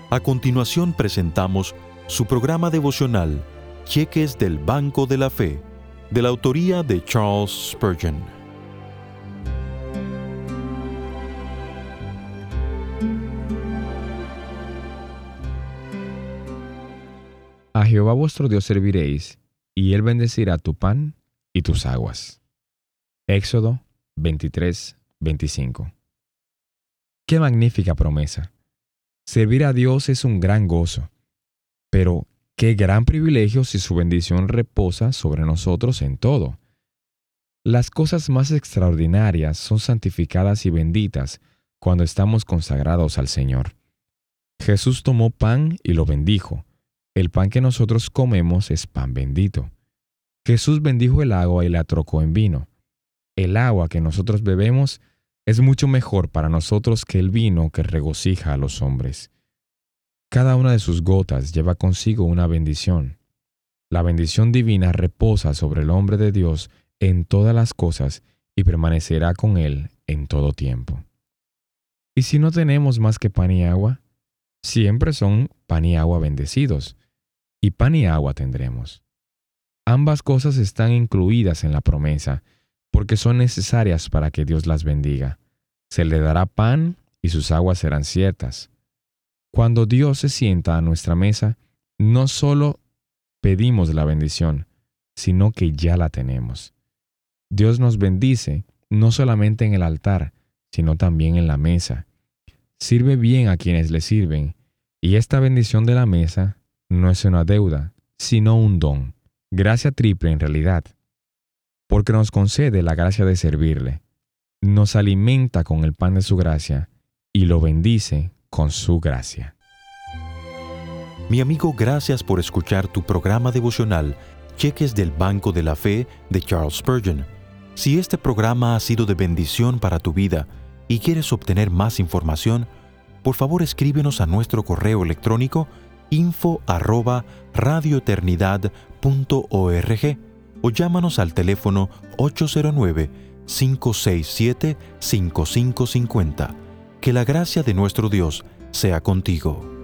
A continuación presentamos su programa devocional, Cheques del Banco de la Fe, de la autoría de Charles Spurgeon. A Jehová vuestro Dios serviréis, y Él bendecirá tu pan y tus aguas. Éxodo 23:25. ¡Qué magnífica promesa! Servir a Dios es un gran gozo, pero qué gran privilegio si su bendición reposa sobre nosotros en todo. Las cosas más extraordinarias son santificadas y benditas cuando estamos consagrados al Señor. Jesús tomó pan y lo bendijo. El pan que nosotros comemos es pan bendito. Jesús bendijo el agua y la trocó en vino. El agua que nosotros bebemos es mucho mejor para nosotros que el vino que regocija a los hombres. Cada una de sus gotas lleva consigo una bendición. La bendición divina reposa sobre el hombre de Dios en todas las cosas y permanecerá con él en todo tiempo. ¿Y si no tenemos más que pan y agua? Siempre son pan y agua bendecidos, y pan y agua tendremos. Ambas cosas están incluidas en la promesa, porque son necesarias para que Dios las bendiga. Se le dará pan y sus aguas serán ciertas. Cuando Dios se sienta a nuestra mesa, no solo pedimos la bendición, sino que ya la tenemos. Dios nos bendice no solamente en el altar, sino también en la mesa. Sirve bien a quienes le sirven, y esta bendición de la mesa no es una deuda, sino un don, gracia triple en realidad, porque nos concede la gracia de servirle, nos alimenta con el pan de su gracia y lo bendice con su gracia. Mi amigo, gracias por escuchar tu programa devocional, Cheques del Banco de la Fe de Charles Spurgeon. Si este programa ha sido de bendición para tu vida y quieres obtener más información, por favor escríbenos a nuestro correo electrónico info@radioeternidad.org o llámanos al teléfono 809-567-5550. Que la gracia de nuestro Dios sea contigo.